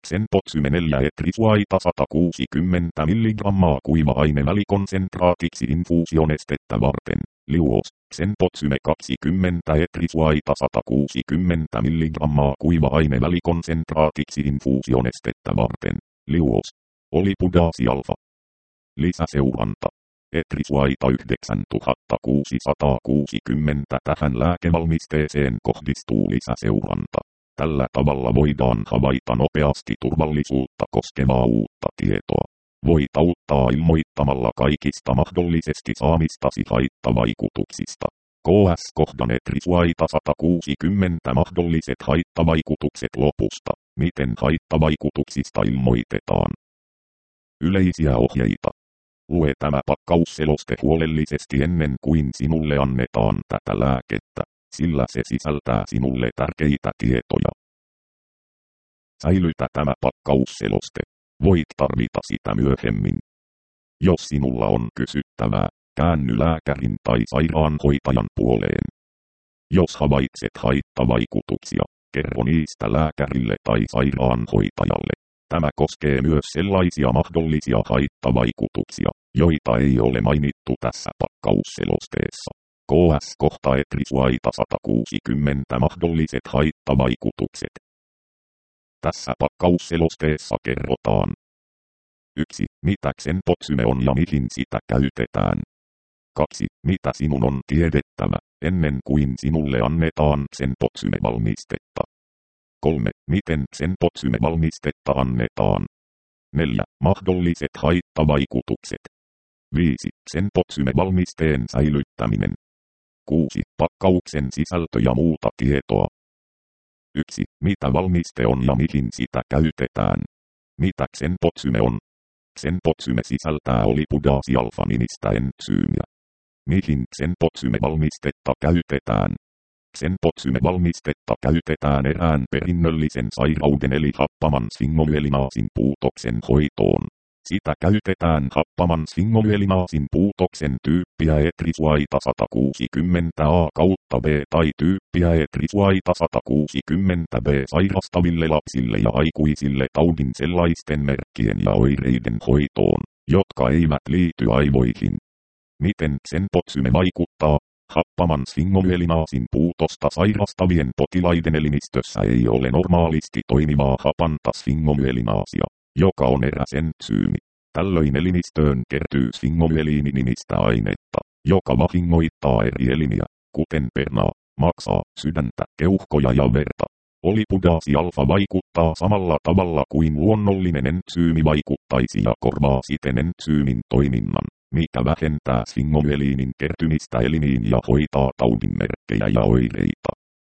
Xenpozyme 4 etrisuaita 160 mg kuiva-aine välikonsentraatiksi infuusionestettä varten. Liuos, Xenpozyme 20 etrisuaita 160 mg kuiva-aine välikonsentraatiksi infuusionestettä varten. Liuos, Olipudaasi alfa. Lisäseuranta. Etrisuaita 9660. Tähän lääkevalmisteeseen kohdistuu lisäseuranta. Tällä tavalla voidaan havaita nopeasti turvallisuutta koskevaa uutta tietoa. Voit auttaa ilmoittamalla kaikista mahdollisesti saamistasi haittavaikutuksista. KS-kohdan etrisuaita 160 mahdolliset haittavaikutukset lopusta. Miten haittavaikutuksista ilmoitetaan? Yleisiä ohjeita. Lue tämä pakkausseloste huolellisesti ennen kuin sinulle annetaan tätä lääkettä, sillä se sisältää sinulle tärkeitä tietoja. Säilytä tämä pakkausseloste. Voit tarvita sitä myöhemmin. Jos sinulla on kysyttävää, käänny lääkärin tai sairaanhoitajan puoleen. Jos havaitset haittavaikutuksia, kerro niistä lääkärille tai sairaanhoitajalle. Tämä koskee myös sellaisia mahdollisia haittavaikutuksia, joita ei ole mainittu tässä pakkausselosteessa. KS-kohta etrisuaita 160 mahdolliset haittavaikutukset. Tässä pakkausselosteessa kerrotaan. 1. Mitä Xenpozyme on ja mihin sitä käytetään. 2. Mitä sinun on tiedettävä, ennen kuin sinulle annetaan Xenpozyme-valmistetta. 3. Miten Xenpozyme-valmistetta annetaan. 4. Mahdolliset haittavaikutukset. 5. Xenpozyme-valmisteen säilyttäminen. 6. Pakkauksen sisältö ja muuta tietoa. 1. Mitä valmiste on ja mihin sitä käytetään. Mitä Xenpozyme on? Xenpozyme sisältää Olipudaasi alfa-nimistä entsyymiä. Mihin Xenpozyme-valmistetta käytetään? Xenpozyme-valmistetta käytetään erään perinnöllisen sairauden eli happaman sfingomyelinaasin puutoksen hoitoon. Sitä käytetään happaman sfingomyelinaasin puutoksen tyyppiä etrisuaita 160A/B tai tyyppiä etrisuaita 160B sairastaville lapsille ja aikuisille taudin sellaisten merkkien ja oireiden hoitoon, jotka eivät liity aivoihin. Miten Xenpozyme vaikuttaa? Happaman sfingomyelinaasin puutosta sairastavien potilaiden elimistössä ei ole normaalisti toimivaa hapanta sfingomyelinaasia, joka on eräs entsyymi. Tällöin elimistöön kertyy sfingomyeliini-nimistä ainetta, joka vahingoittaa eri elimiä, kuten pernaa, maksaa, sydäntä, keuhkoja ja verta. Olipudaasi alfa vaikuttaa samalla tavalla kuin luonnollinen entsyymi vaikuttaisi ja korvaa siten entsyymin toiminnan, mikä vähentää sfingomyeliinin kertymistä elimiin ja hoitaa taudin merkkejä ja oireita.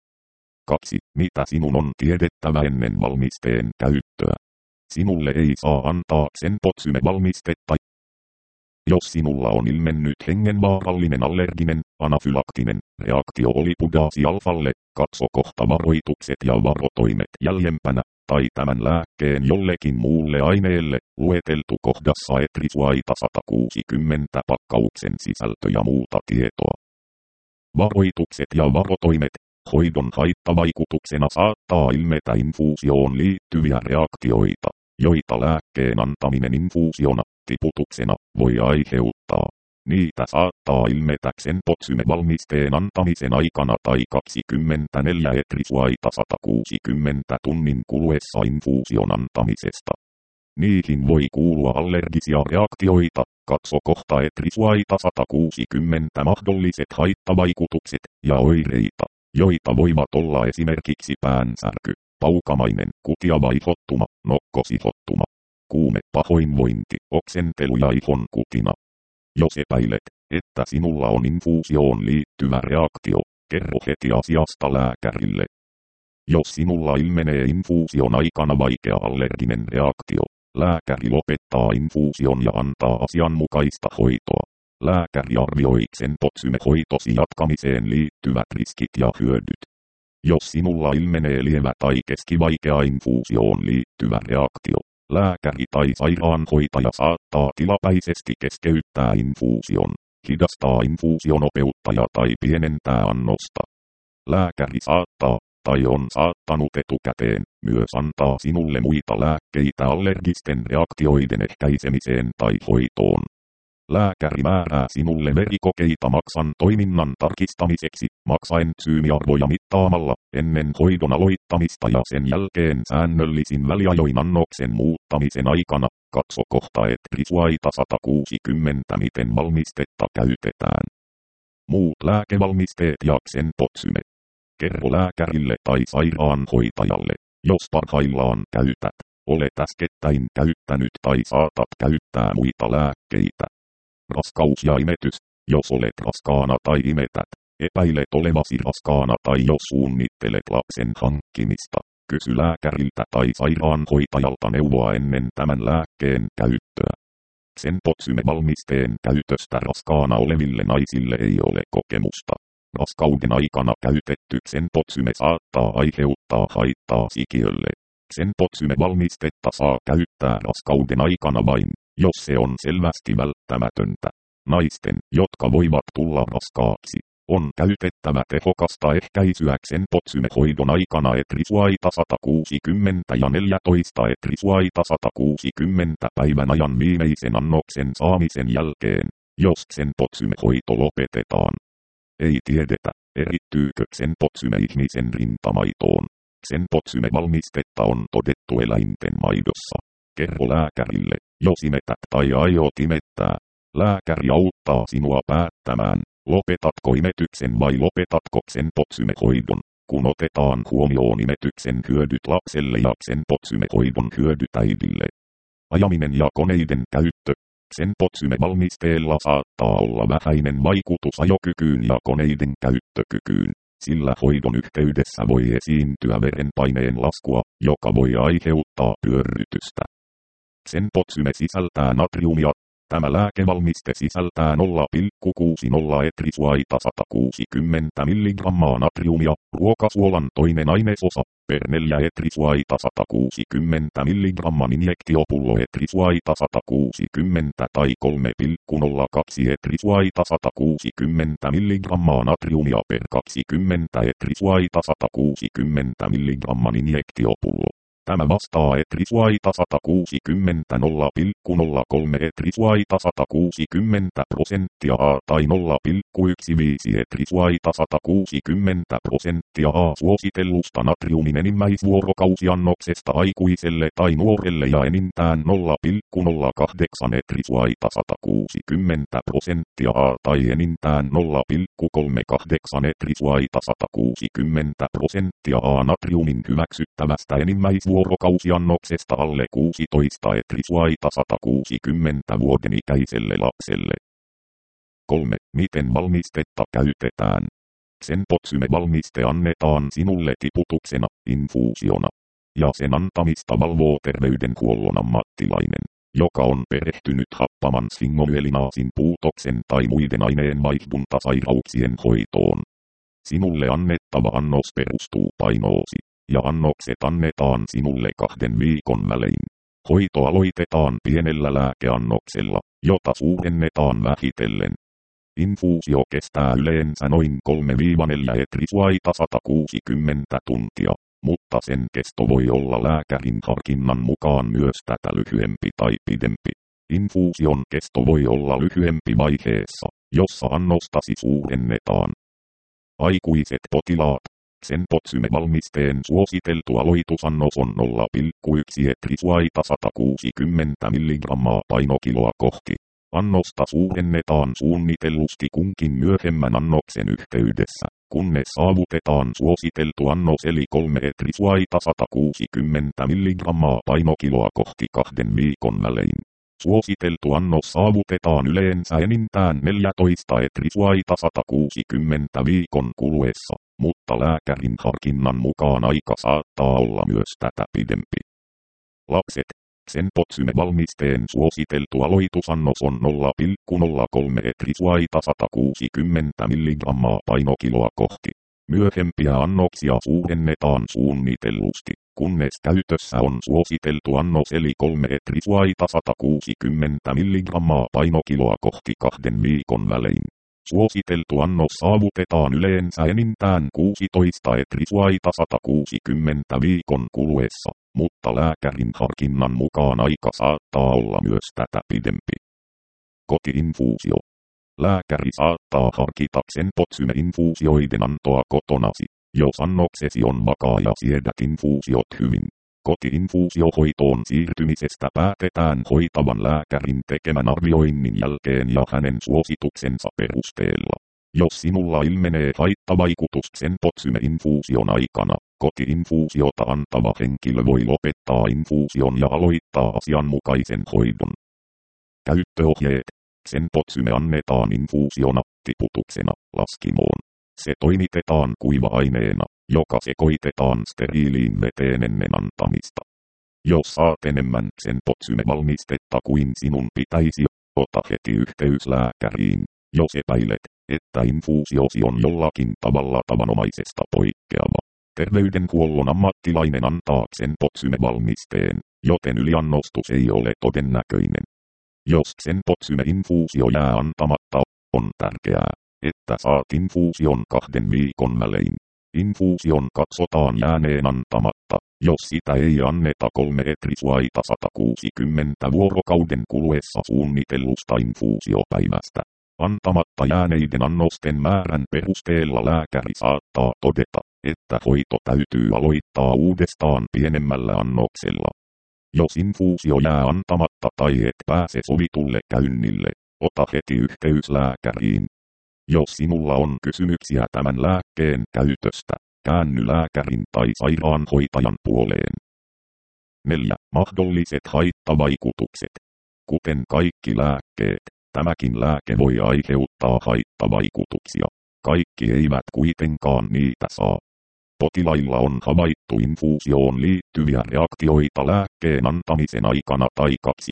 2. Mitä sinun on tiedettävä ennen valmisteen käyttöä? Sinulle ei saa antaa Xenpozyme-valmistetta. Jos sinulla on ilmennyt hengenvaarallinen allerginen, anafylaktinen reaktio Olipudaasi alfalle, katso kohta varoitukset ja varotoimet jäljempänä, tai tämän lääkkeen jollekin muulle aineelle, lueteltu kohdassa etrisuaita 160 pakkauksen sisältö ja muuta tietoa. Varoitukset ja varotoimet. Hoidon haittavaikutuksena saattaa ilmetä infuusioon liittyviä reaktioita, joita lääkkeen antaminen infuusiona, tiputuksena, voi aiheuttaa. Niitä saattaa ilmetä Xenpozyme-valmisteen antamisen aikana tai 24 etrisuaita 160 tunnin kuluessa infuusion antamisesta. Niihin voi kuulua allergisia reaktioita, katso kohta etrisuaita 160 mahdolliset haittavaikutukset ja oireita, joita voivat olla esimerkiksi päänsärky, paukamainen, kutiava ihottuma, nokkosihottuma, kuume, pahoinvointi, oksentelu ja ihon kutina. Jos epäilet, että sinulla on infuusioon liittyvä reaktio, kerro heti asiasta lääkärille. Jos sinulla ilmenee infuusion aikana vaikea allerginen reaktio, lääkäri lopettaa infuusion ja antaa asianmukaista hoitoa. Lääkäri arvioi Xenpozyme-hoitosi jatkamiseen liittyvät riskit ja hyödyt. Jos sinulla ilmenee lievä tai keskivaikea infuusioon liittyvä reaktio, lääkäri tai sairaanhoitaja saattaa tilapäisesti keskeyttää infuusion, hidastaa infuusionopeutta tai pienentää annosta. Lääkäri saattaa, tai on saattanut etukäteen myös antaa sinulle muita lääkkeitä allergisten reaktioiden ehkäisemiseen tai hoitoon. Lääkäri määrää sinulle verikokeita maksan toiminnan tarkistamiseksi, maksaensyymiarvoja mittaamalla, ennen hoidon aloittamista ja sen jälkeen säännöllisin väliajoin annoksen muuttamisen aikana. Katso kohta Etrisuaita 160 miten valmistetta käytetään. Muut lääkevalmisteet ja Xenpozyme. Kerro lääkärille tai sairaanhoitajalle, jos parhaillaan käytät, olet äskettäin käyttänyt tai saatat käyttää muita lääkkeitä. Raskaus ja imetys, jos olet raskaana tai imetät, epäilet olevasi raskaana tai jos suunnittelet lapsen hankkimista, kysy lääkäriltä tai sairaanhoitajalta neuvoa ennen tämän lääkkeen käyttöä. Xenpozyme-valmisteen käytöstä raskaana oleville naisille ei ole kokemusta. Raskauden aikana käytetty Xenpozyme saattaa aiheuttaa haittaa sikiölle. Xenpozyme-valmistetta saa käyttää raskauden aikana vain, jos se on selvästi välttämätöntä. Naisten, jotka voivat tulla raskaaksi, on käytettävä tehokasta ehkäisyä Xenpozyme-hoidon aikana Etrisuaita 160 ja 14 Etrisuaita 160 päivän ajan viimeisen annoksen saamisen jälkeen, jos Xenpozyme-hoito lopetetaan. Ei tiedetä, erittyykö Xenpozyme ihmisen rintamaitoon. Xenpozyme-valmistetta on todettu eläinten maidossa. Kerro lääkärille, jos imetät tai aiot imettää. Lääkäri auttaa sinua päättämään, lopetatko imetyksen vai lopetatko Xenpozyme-hoidon, kun otetaan huomioon imetyksen hyödyt lapselle ja Xenpozyme-hoidon hyödyt äidille. Ajaminen ja koneiden käyttö. Xenpozyme-valmisteella saattaa olla vähäinen vaikutus ajokykyyn ja koneiden käyttökykyyn, sillä hoidon yhteydessä voi esiintyä verenpaineen laskua, joka voi aiheuttaa pyörrytystä. Xenpozyme sisältää natriumia. Tämä lääkevalmiste sisältää 0,60 Etrisuaita 160 mg natriumia, ruokasuolan toinen ainesosa, per 4 Etrisuaita 160 mg injektiopullo Etrisuaita 160 tai 3,02 Etrisuaita 160 mg natriumia per 20 Etrisuaita 160 mg injektiopullo. Tämä vastaa Etrisuaita 160 0,03 Etrisuaita 160% A tai 0,15 Etrisuaita 160% A suositellusta natriumin enimmäisvuorokausiannoksesta aikuiselle tai nuorelle ja enintään 0,08 Etrisuaita 160% A tai enintään 0,38 Etrisuaita 160% A natriumin hyväksyttävästä enimmäisvuorokausiannoksesta alle 16 Etrisuaita 160 vuoden ikäiselle lapselle. 3. Miten valmistetta käytetään? Xenpozyme-valmiste annetaan sinulle tiputuksena, infuusiona. Ja sen antamista valvoo terveydenhuollon ammattilainen, joka on perehtynyt happaman sfingomyelinaasin puutoksen tai muiden aineenvaihduntasairauksien hoitoon. Sinulle annettava annos perustuu painoosi, ja annokset annetaan sinulle 2 viikon välein. Hoito aloitetaan pienellä lääkeannoksella, jota suurennetaan vähitellen. Infuusio kestää yleensä noin 3-4 Etrisuaita 160 tuntia, mutta sen kesto voi olla lääkärin harkinnan mukaan myös tätä lyhyempi tai pidempi. Infuusion kesto voi olla lyhyempi vaiheessa, jossa annostasi suurennetaan. Aikuiset potilaat. Xenpozyme-valmisteen suositeltu aloitusannos on 0,1 Etrisuaita 160 mg painokiloa kohti. Annosta suurennetaan suunnitellusti kunkin myöhemmän annoksen yhteydessä, kunnes saavutetaan suositeltu annos eli 3 Etrisuaita 160 mg painokiloa kohti 2 viikon välein. Suositeltu annos saavutetaan yleensä enintään 14 Etrisuaita 160 viikon kuluessa, mutta lääkärin harkinnan mukaan aika saattaa olla myös tätä pidempi. Lapset. Xenpozyme-valmisteen suositeltu aloitusannos on 0,03 Etrisuaita 160 mg painokiloa kohti. Myöhempiä annoksia suurennetaan suunnitellusti, kunnes käytössä on suositeltu annos eli 3 Etrisuaita 160 mg painokiloa kohti 2 viikon välein. Suositeltu annos saavutetaan yleensä enintään 16 etriswaita 160 viikon kuluessa, mutta lääkärin harkinnan mukaan aika saattaa olla myös tätä pidempi. Kotiinfuusio. Lääkäri saattaa harkita Xenpozyme-infuusioiden antoa kotonasi, jos annoksesi on vakaa ja siedät infuusiot hyvin. Kotiinfuusiohoitoon siirtymisestä päätetään hoitavan lääkärin tekemän arvioinnin jälkeen ja hänen suosituksensa perusteella. Jos sinulla ilmenee haittavaikutus Xenpozyme-infuusion aikana, kotiinfuusiota antava henkilö voi lopettaa infuusion ja aloittaa asianmukaisen hoidon. Käyttöohjeet. Xenpozyme annetaan infuusiona, tiputuksena, laskimoon. Se toimitetaan kuiva-aineena, joka sekoitetaan steriiliin veteen ennen antamista. Jos saat enemmän Xenpozyme-valmistetta kuin sinun pitäisi, ota heti yhteys lääkäriin, jos epäilet, että infuusiosi on jollakin tavalla tavanomaisesta poikkeava. Terveydenhuollon ammattilainen antaa Xenpozyme-valmisteen, joten yliannostus ei ole todennäköinen. Jos Xenpozyme-infuusio jää antamatta, on tärkeää, että saat infuusion 2 viikon välein. Infuusion katsotaan jääneen antamatta, jos sitä ei anneta 3 etriswaita 160 vuorokauden kuluessa suunnitellusta infuusiopäivästä. Antamatta jääneiden annosten määrän perusteella lääkäri saattaa todeta, että hoito täytyy aloittaa uudestaan pienemmällä annoksella. Jos infuusio jää antamatta tai et pääse sovitulle käynnille, ota heti yhteys lääkäriin. Jos sinulla on kysymyksiä tämän lääkkeen käytöstä, käänny lääkärin tai sairaanhoitajan puoleen. 4. Mahdolliset haittavaikutukset. Kuten kaikki lääkkeet, tämäkin lääke voi aiheuttaa haittavaikutuksia. Kaikki eivät kuitenkaan niitä saa. Potilailla on havaittu infuusioon liittyviä reaktioita lääkkeen antamisen aikana tai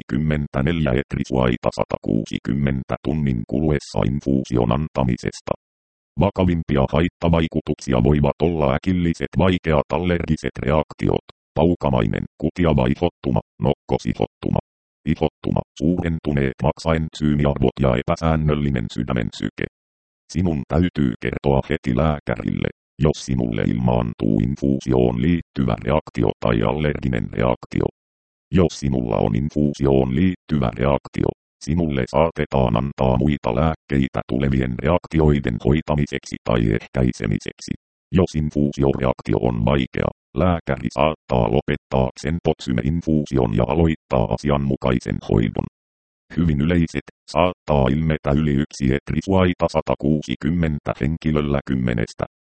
24 etriswaita 160 tunnin kuluessa infuusion antamisesta. Vakavimpia haittavaikutuksia voivat olla äkilliset vaikeat allergiset reaktiot, paukamainen, kutiava ihottuma, nokkosihottuma, ihottuma, suurentuneet maksaentsyymiarvot ja epäsäännöllinen sydämen syke. Sinun täytyy kertoa heti lääkärille, jos sinulle ilmaantuu infuusioon liittyvä reaktio tai allerginen reaktio. Jos sinulla on infuusioon liittyvä reaktio, sinulle saatetaan antaa muita lääkkeitä tulevien reaktioiden hoitamiseksi tai ehkäisemiseksi. Jos infuusioreaktio on vaikea, lääkäri saattaa lopettaa Xenpozyme-infuusion ja aloittaa asianmukaisen hoidon. Hyvin yleiset, saattaa ilmetä yli 1 etriswaita 160 henkilöllä 10.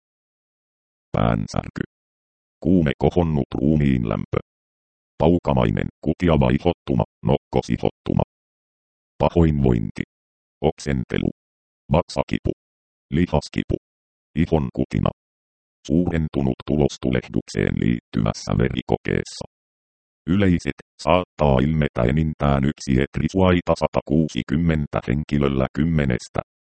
Päänsärky. Kuume kohonnut ruumiin lämpö. Paukamainen, kutiava ihottuma, nokkosihottuma. Pahoinvointi. Oksentelu. Vatsakipu. Lihaskipu. Ihon kutina. Suurentunut tulos tulehdukseen liittyvässä verikokeessa. Yleiset, saattaa ilmetä enintään 1 etriswaita 160 henkilöllä 10.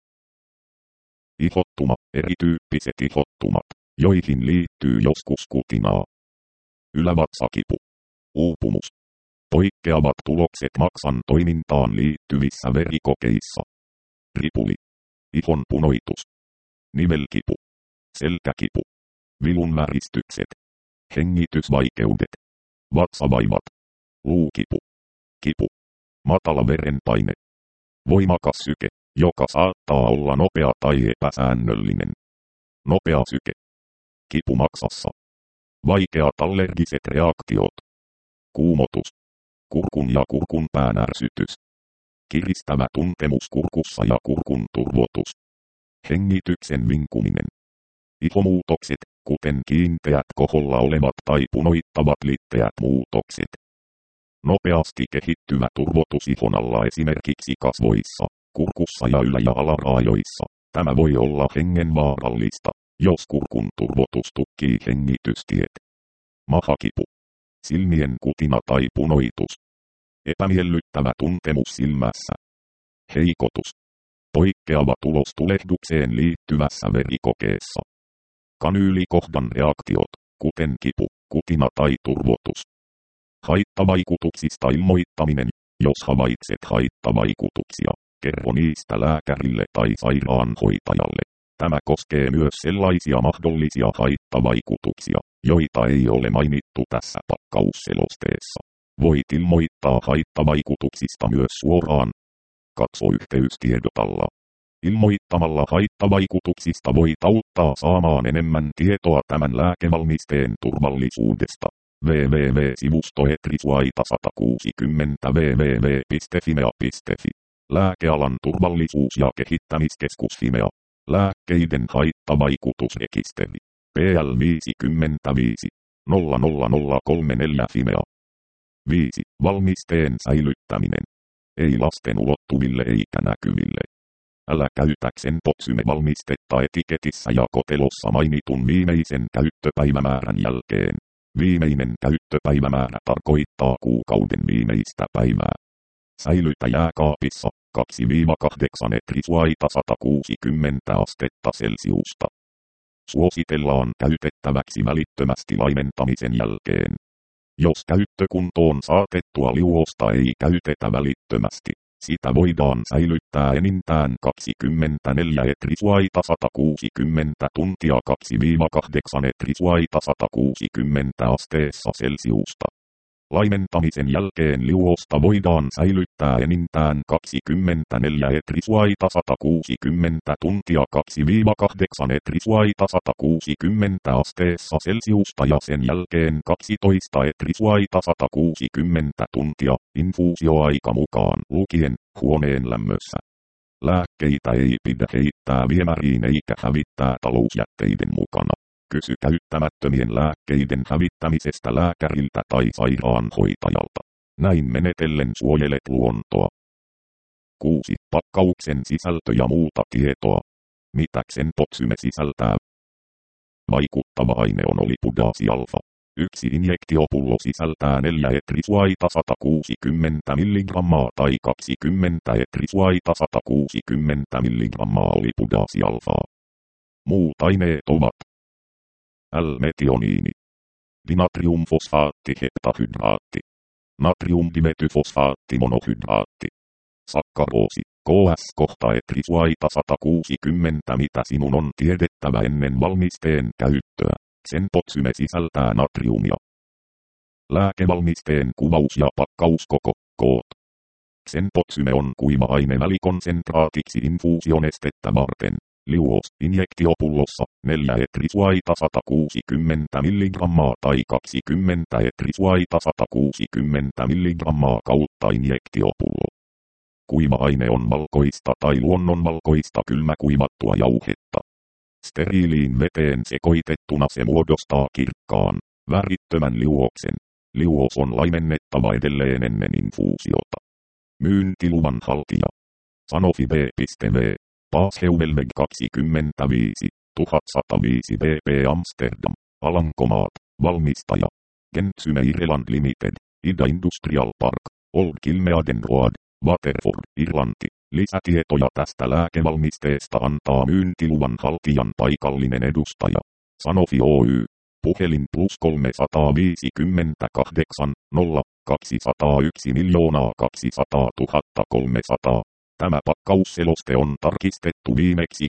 Ihottuma, erityyppiset ihottumat, joihin liittyy joskus kutinaa. Ylävatsakipu. Uupumus. Poikkeavat tulokset maksan toimintaan liittyvissä verikokeissa. Ripuli. Ihon punoitus. Nivelkipu. Selkäkipu. Vilunväristykset. Hengitysvaikeudet. Vatsavaivat. Luukipu. Kipu. Matala verenpaine. Voimakas syke, joka saattaa olla nopea tai epäsäännöllinen. Nopea syke. Kipu maksassa. Vaikeat allergiset reaktiot. Kuumotus. Kurkun ja kurkunpään ärsytys. Kiristävä tuntemus kurkussa ja kurkun turvotus. Hengityksen vinkuminen. Ihomuutokset, kuten kiinteät koholla olevat tai punoittavat litteät muutokset. Nopeasti kehittyvä turvotus ihon alla esimerkiksi kasvoissa, kurkussa ja ylä- ja alaraajoissa. Tämä voi olla hengenvaarallista, jos kurkun turvotus tukkii hengitystiet. Mahakipu. Silmien kutina tai punoitus. Epämiellyttävä tuntemus silmässä. Heikotus. Poikkeava tulos tulehdukseen liittyvässä verikokeessa. Kanyylikohdan reaktiot, kuten kipu, kutina tai turvotus. Haittavaikutuksista ilmoittaminen, jos havaitset haittavaikutuksia. kerro niistä lääkärille tai sairaanhoitajalle. Tämä koskee myös sellaisia mahdollisia haittavaikutuksia, joita ei ole mainittu tässä pakkausselosteessa. Voit ilmoittaa haittavaikutuksista myös suoraan. Katso yhteystiedot alla. Ilmoittamalla haittavaikutuksista voit auttaa saamaan enemmän tietoa tämän lääkevalmisteen turvallisuudesta. www.sivusto ETRISUAITA 160 www.fimea.fi. Lääkealan turvallisuus- ja kehittämiskeskus Fimea. Lääkkeiden haittavaikutusrekisteri. PL 55 00034 Fimea. 5. Valmisteen säilyttäminen. Ei lasten ulottuville eikä näkyville. Älä käytäkseen potsyme-valmistetta etiketissä ja kotelossa mainitun viimeisen käyttöpäivämäärän jälkeen. Viimeinen käyttöpäivämäärä tarkoittaa kuukauden viimeistä päivää. Säilytä jääkaapissa 2-8 ETRISUAITA 160 astetta Celsiusta. Suositellaan käytettäväksi välittömästi laimentamisen jälkeen. Jos käyttökuntoon saatettua liuosta ei käytetä välittömästi, sitä voidaan säilyttää enintään 24 ETRISUAITA 160 tuntia 2-8 ETRISUAITA 160 asteessa Celsiusta. Laimentamisen jälkeen liuosta voidaan säilyttää enintään 24 ETRISUAITA 160 tuntia 2-8 ETRISUAITA 160 asteessa Celsiusta ja sen jälkeen 12 ETRISUAITA 160 tuntia, infuusioaika mukaan lukien, huoneen lämmössä. Lääkkeitä ei pidä heittää viemäriin eikä hävittää talousjätteiden mukana. Kysy käyttämättömien lääkkeiden hävittämisestä lääkäriltä tai sairaanhoitajalta. Näin menetellen suojelet luontoa. 6. Pakkauksen sisältö ja muuta tietoa. Mitäksen potsyme sisältää? Vaikuttava aine on olipudaasi-alfa. 1 injektiopullo sisältää 4 ETRISUAITA 160 mg tai 20 ETRISUAITA 160 mg olipudaasi-alfaa. Muut aineet ovat L-metioniini, dinatriumfosfaatti heptahydraatti, natriumdimetyfosfaatti monohydraatti, sakkaroosi, KS ETRISUAITA 160. Mitä sinun on tiedettävä ennen valmisteen käyttöä? Sen potsyme sisältää natriumia. Lääkevalmisteen kuvaus ja pakkauskoko, koot. Sen potsyme on kuiva aine välikonsentraatiksi infuusionestettä varten. Liuos, injektiopullossa, 4 ETRISUAITA 160 mg tai 20 ETRISUAITA 160 mg kautta injektiopullo. Kuiva aine on valkoista tai luonnonvalkoista kylmäkuivattua jauhetta. Steriiliin veteen sekoitettuna se muodostaa kirkkaan, värittömän liuoksen. Liuos on laimennettava edelleen ennen infuusiota. Myyntiluvan haltija. Sanofi B.V. Paasheuvelveg 25 1105 BP Amsterdam, Alankomaat, valmistaja. Genzyme Ireland Limited, Ida Industrial Park, Old Kilmeaden Road, Waterford, Irlanti. Lisätietoja tästä lääkevalmisteesta antaa myyntiluvan haltijan paikallinen edustaja. Sanofi Oy. Puhelin +358 0 201 200 300. Tämä pakkausseloste on tarkistettu viimeksi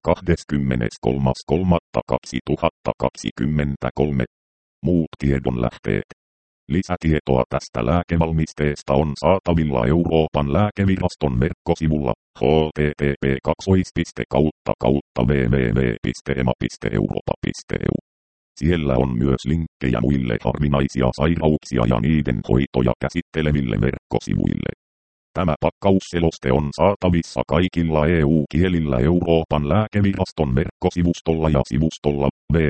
23.3.2023. Muut tiedonlähteet. Lisätietoa tästä lääkevalmisteesta on saatavilla Euroopan lääkeviraston verkkosivulla http://www.ema.europa.eu. Siellä on myös linkkejä muille harvinaisia sairauksia ja niiden hoitoja käsitteleville verkkosivuille. Tämä pakkausseloste on saatavissa kaikilla EU-kielillä Euroopan lääkeviraston verkkosivustolla ja sivustolla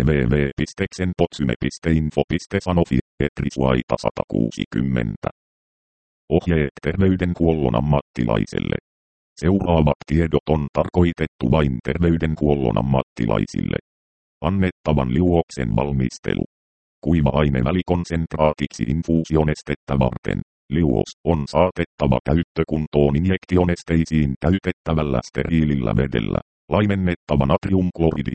www.xenpotsyme.info.sanofi ETRISUAITA 160. Ohjeet terveydenhuollon ammattilaiselle. Seuraavat tiedot on tarkoitettu vain terveydenhuollon ammattilaisille. Annettavan liuoksen valmistelu. Kuiva aine välikonsentraatiksi infuusionestettä varten. Liuos on saatettava käyttökuntoon injektionesteisiin käytettävällä steriilillä vedellä. Laimennettava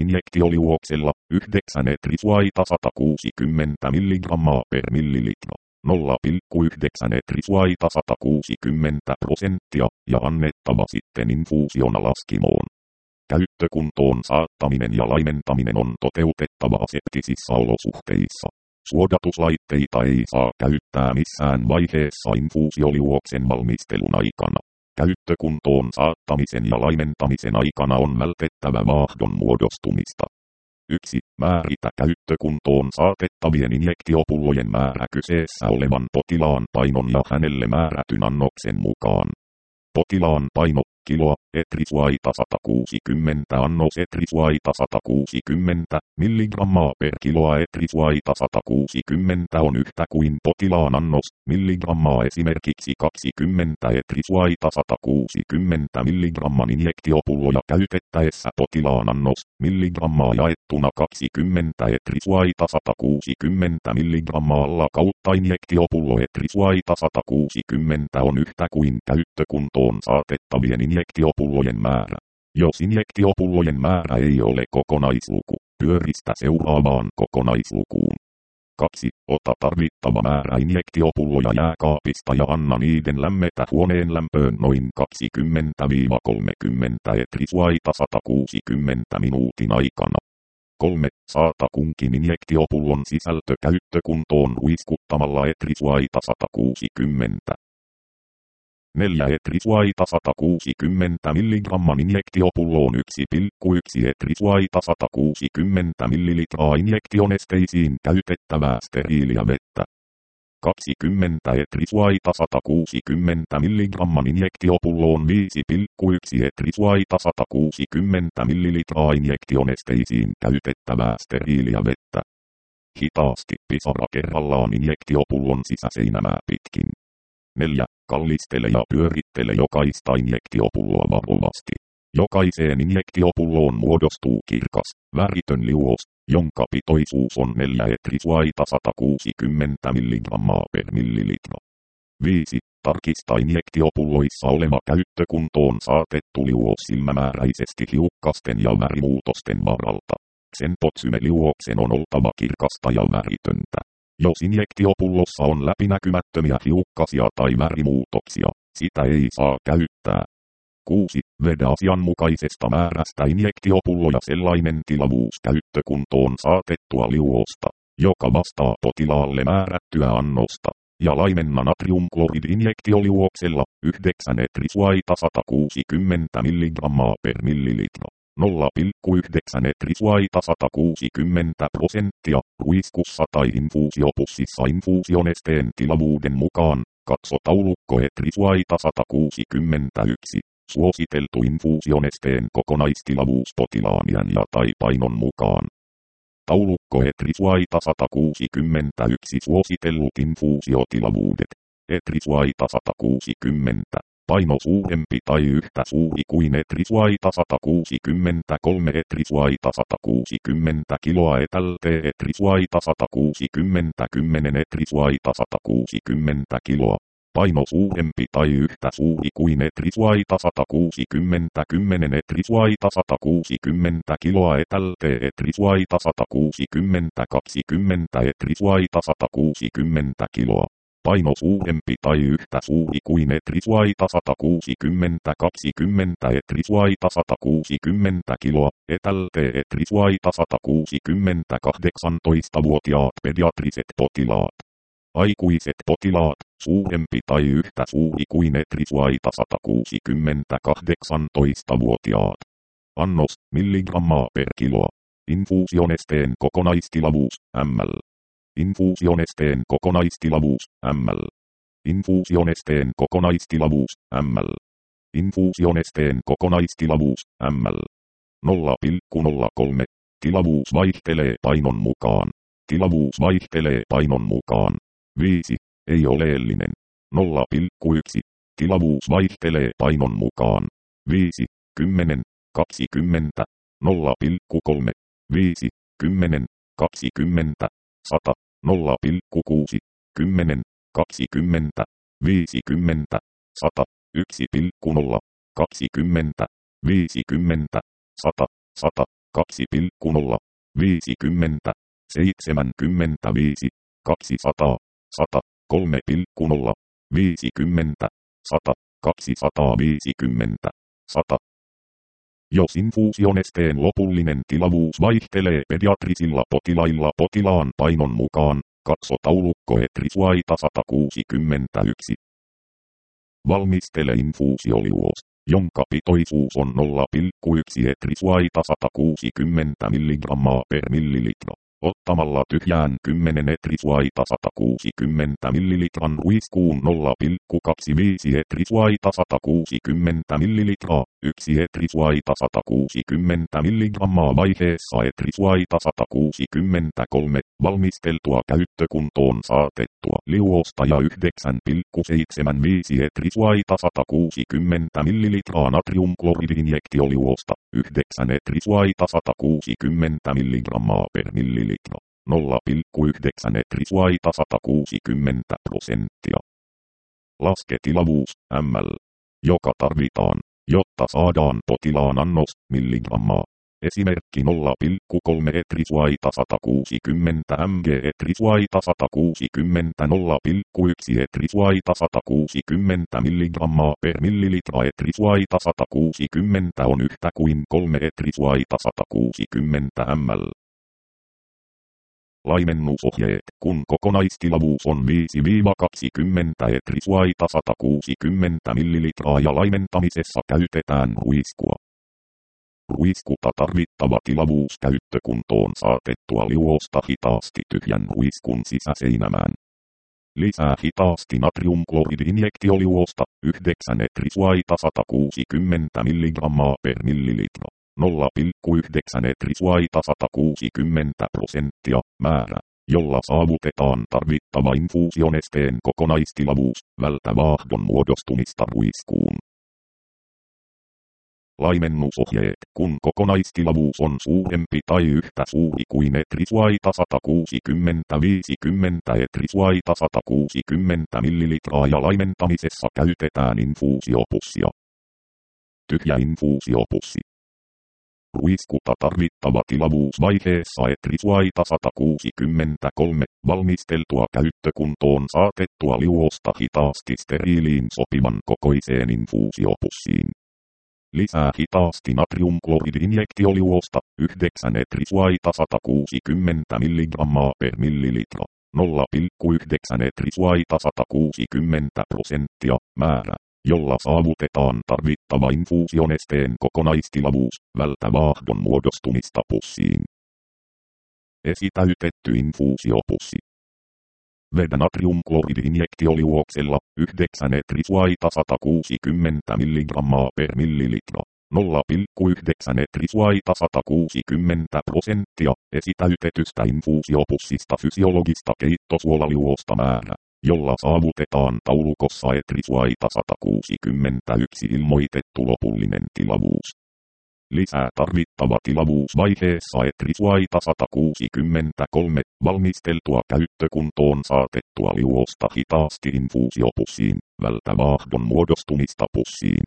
natriumklorid-injektioliuoksella 9 ETRISUAITA 160 mg per millilitra. 0,9 etrisvaita 160% ja annettava sitten infuusiona laskimoon. Käyttökuntoon saattaminen ja laimentaminen on toteutettava aseptisissä olosuhteissa. Suodatuslaitteita ei saa käyttää missään vaiheessa infuusioliuoksen valmistelun aikana. Käyttökuntoon saattamisen ja laimentamisen aikana on vältettävä vaahdon muodostumista. 1. Määritä käyttökuntoon saatettavien injektiopullojen määrä kyseessä olevan potilaan painon ja hänelle määrätyn annoksen mukaan. Potilaan paino, kiloa, etrisvaita 160, annos etrisvaita 160, milligrammaa per kiloa etrisvaita 160 on yhtä kuin potilaan annos, milligrammaa esimerkiksi 20 etrisvaita 160 milligramman injektiopulloja käytettäessä potilaan annos, milligrammaa jaettuna 20 etrisvaita 160 milligrammaalla kautta injektiopullo etrisvaita 160 on yhtä kuin käyttökuntoon saatettavien injektiopullojen määrä. Jos injektiopullojen määrä ei ole kokonaisluku, pyöristä seuraavaan kokonaislukuun. 2. Ota tarvittava määrä injektiopulloja jääkaapista ja anna niiden lämmetä huoneen lämpöön noin 20-30 etrisvaita 160 minuutin aikana. 3. Saata kunkin injektiopullon sisältö käyttökuntoon huiskuttamalla etrisvaita 160. 4 etrisvaita 160 milligramman injektiopulloon 1,1 etrisvaita 160 millilitraa injektionesteisiin käytettävää steriiliä vettä. 20 etrisvaita 160 milligramman injektiopulloon 5,1 etrisvaita 160 millilitraa injektionesteisiin käytettävää steriiliä vettä. Hitaasti pisara kerrallaan injektiopullon sisäseinämää pitkin. 4. Kallistele ja pyörittele jokaista injektiopulloa varovasti. Jokaiseen injektiopulloon muodostuu kirkas, väritön liuos, jonka pitoisuus on 4 etrisvaita 160 milligrammaa per millilitra. 5. Tarkista injektiopulloissa oleva käyttökuntoon saatettu liuos silmämääräisesti hiukkasten ja värimuutosten varalta. Sen potsymeliuoksen on oltava kirkasta ja väritöntä. Jos injektiopullossa on läpinäkymättömiä hiukkasia tai värimuutoksia, sitä ei saa käyttää. 6. Vedä asianmukaisesta määrästä injektiopulloja sellainen tilavuus käyttökuntoon saatettua liuosta, joka vastaa potilaalle määrättyä annosta, ja laimenna natriumklorid-injektioliuoksella 9 etrisvaita 160 milligrammaa per millilitra. 0,9 etrisvaita 160% ruiskussa tai infuusiopussissa infuusionesteen tilavuuden mukaan. Katso taulukko etrisvaita 161. Suositeltu infuusionesteen kokonaistilavuus potilaan iän ja tai painon mukaan. Taulukko etrisvaita 161. Suositellut infuusiotilavuudet. Etrisvaita 160. Paino suurempi tai yhtä suuri kuin etrisvaita 163 etrisvaita 160 kiloa etälte etrisvaita 160 10 etrisvaita 160 kiloa. Paino suurempi tai yhtä suuri kuin etrisvaita 160 10 etrisvaita 160 kiloa etälte etrisvaita 160 20 etrisvaita 160 kiloa. Paino suurempi tai yhtä suuri kuin etrisvaita 160 20 etrisvaita 160 kiloa, etälte etrisvaita 160 18-vuotiaat pediatriset potilaat. Aikuiset potilaat, suurempi tai yhtä suuri kuin etrisvaita 160 18-vuotiaat. Annos, milligrammaa per kiloa. Infuusionesteen kokonaistilavuus, ml. Infuusionesteen kokonaistilavuus, ml. Infuusionesteen kokonaistilavuus, ml. Infuusionesteen kokonaistilavuus, ml. 0,03. Tilavuus vaihtelee painon mukaan. Tilavuus vaihtelee painon mukaan. 5. Ei oleellinen. 0,1. Tilavuus vaihtelee painon mukaan. 5, 10, 20, 0,3, 5, 10, 20, 100, 0,6, 10, 20, 50, 100, 1,0, 20, 50, 100, 100, 2,0, 50, 75, 200, 100, 3,0, 50, 100, 250, 100. Jos infuusionesteen lopullinen tilavuus vaihtelee pediatrisilla potilailla potilaan painon mukaan, katso taulukko Etrisuaita 161. Valmistele infuusioliuos, jonka pitoisuus on 0,1 Etrisuaita 160 mg per millilitra. Ottamalla tyhjään 10 Etrisuaita 160 ml ruiskuun 0,25 Etrisuaita 160 ml, 1 Etrisuaita 160 mg vaiheessa Etrisuaita 163, valmisteltua käyttökuntoon saatettua liuosta ja 9,75 Etrisuaita 160 ml natriumkloridinjektioliuosta, 9 Etrisuaita 160 mg per millilitra. 0,9 Etrisuaita 160%. Laske tilavuus, ml, joka tarvitaan, jotta saadaan potilaan annos, milligrammaa. Esimerkki 0,3 Etrisuaita 160 mg Etrisuaita 160 0,1 Etrisuaita 160 mg per millilitra Etrisuaita 160 on yhtä kuin 3 Etrisuaita 160 ml. Laimennusohjeet, kun kokonaistilavuus on 5-20 Etrisuaita 160 ml ja laimentamisessa käytetään ruiskua. Ruiskuta tarvittava tilavuus käyttökuntoon saatettua liuosta hitaasti tyhjän ruiskun sisäseinämään. Lisää hitaasti natriumkloridinjektioliuosta, 9 Etrisuaita 160 mg per millilitra. 0,9 Etrisuaita 160% määrä, jolla saavutetaan tarvittava infuusionesteen kokonaistilavuus, vältä vaahdon muodostumista ruiskuun. Laimennusohjeet, kun kokonaistilavuus on suurempi tai yhtä suuri kuin Etrisuaita 160-50 Etrisuaita 160 ml ja laimentamisessa käytetään infuusiopussia. Tyhjä infuusiopussi. Ruiskuta tarvittava tilavuus vaiheessa Etrisuaita 163, valmisteltua käyttökuntoon saatettua liuosta hitaasti steriiliin sopivan kokoiseen infuusiopussiin. Lisää hitaasti natriumkloridinjektioliuosta, 9 Etrisuaita 160 mg per millilitra. 0,9 Etrisuaita 160% määrä, jolla saavutetaan tarvittava infuusionesteen kokonaistilavuus, vältä vaahdon muodostumista pussiin. Esitäytetty infuusiopussi. Vedä natriumkloridinjektioliuoksella, 9 Etrisuaita 160 mg per millilitra. 0,9 Etrisuaita 160% esitäytetystä infuusiopussista fysiologista keittosuolaliuosta määrä, jolla saavutetaan taulukossa Etrisuaita 161 ilmoitettu lopullinen tilavuus. Lisää tarvittava tilavuus vaiheessa Etrisuaita 163, valmisteltua käyttökuntoon saatettua liuosta hitaasti infuusiopussiin, vältä vaahdon muodostumista pussiin.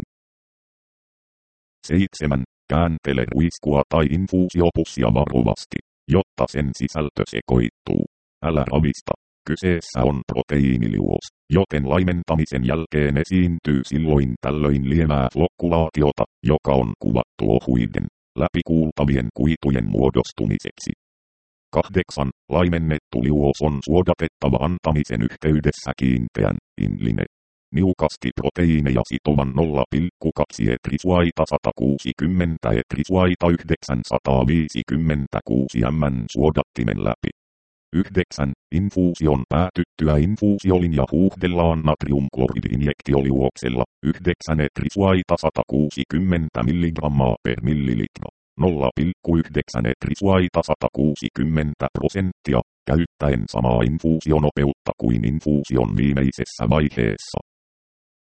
7. Kääntele ruiskua tai infuusiopussia varovasti, jotta sen sisältö sekoittuu. Älä ravista. Kyseessä on proteiiniliuos, joten laimentamisen jälkeen esiintyy silloin tällöin lievää flokkulaatiota, joka on kuvattu ohuiden, läpikuultavien kuitujen muodostumiseksi. 8. Laimennettu liuos on suodatettava antamisen yhteydessä kiinteän, inline, niukasti proteiineja sitovan 0,2 Etrisuaita 160 Etrisuaita 956 m:n suodattimen läpi. 9. Infuusion päätyttyä infuusiolinja huuhdellaan natriumkloridinjektioliuoksella, 9 Etrisuaita 160 mg per millilitra. 0,9 Etrisuaita 160%, käyttäen samaa infuusionopeutta kuin infuusion viimeisessä vaiheessa.